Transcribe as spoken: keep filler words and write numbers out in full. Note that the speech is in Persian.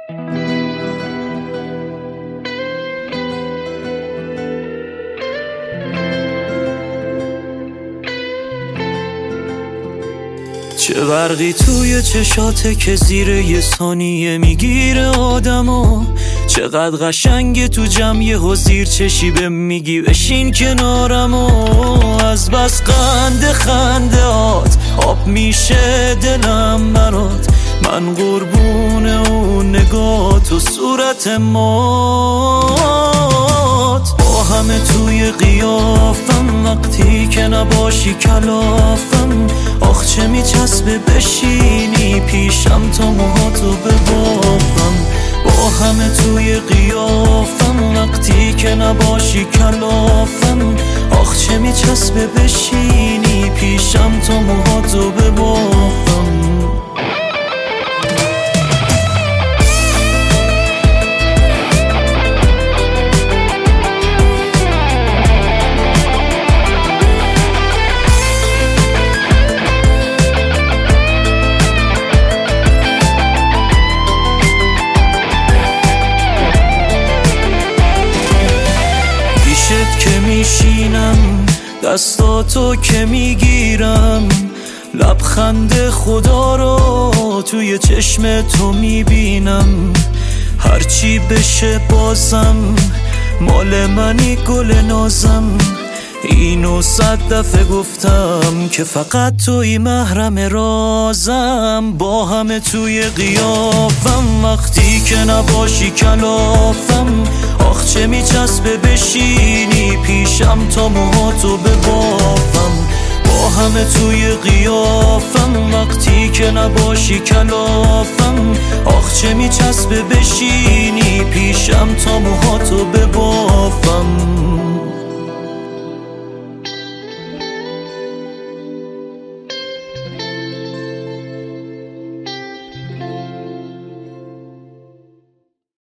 چه برقی توی چشاته که زیر یه ثانیه میگیره آدمو، چقدر قشنگه تو جمع و زیر چشی به میگی بشین کنارمو. از بس خنده خنده هات آب میشه دلم برات، من قربون اون نگات و صورت مات. با همه توی قیافم وقتی که نباشی کلافم، آخ چه میچسبه بشینی پیشم تا موهاتو ببافم. با همه توی قیافم وقتی که نباشی کلافم، آخ چه میچسبه بشینی پیشم تا موهاتو ببافم. که میشینم دستاتو که میگیرم، لبخند خدا رو توی چشم تو میبینم. هرچی بشه بازم مال منی گل نازم، اینو صد دفعه گفتم که فقط توی محرم رازم. با همه توی قیافم وقتی که نباشی کلافم، آخ چه میچسبه بشینی پیشم تا موهاتو ببافم. با همه توی قیافم وقتی که نباشی کلافم، آخ چه میچسبه بشینی پیشم تا موهاتو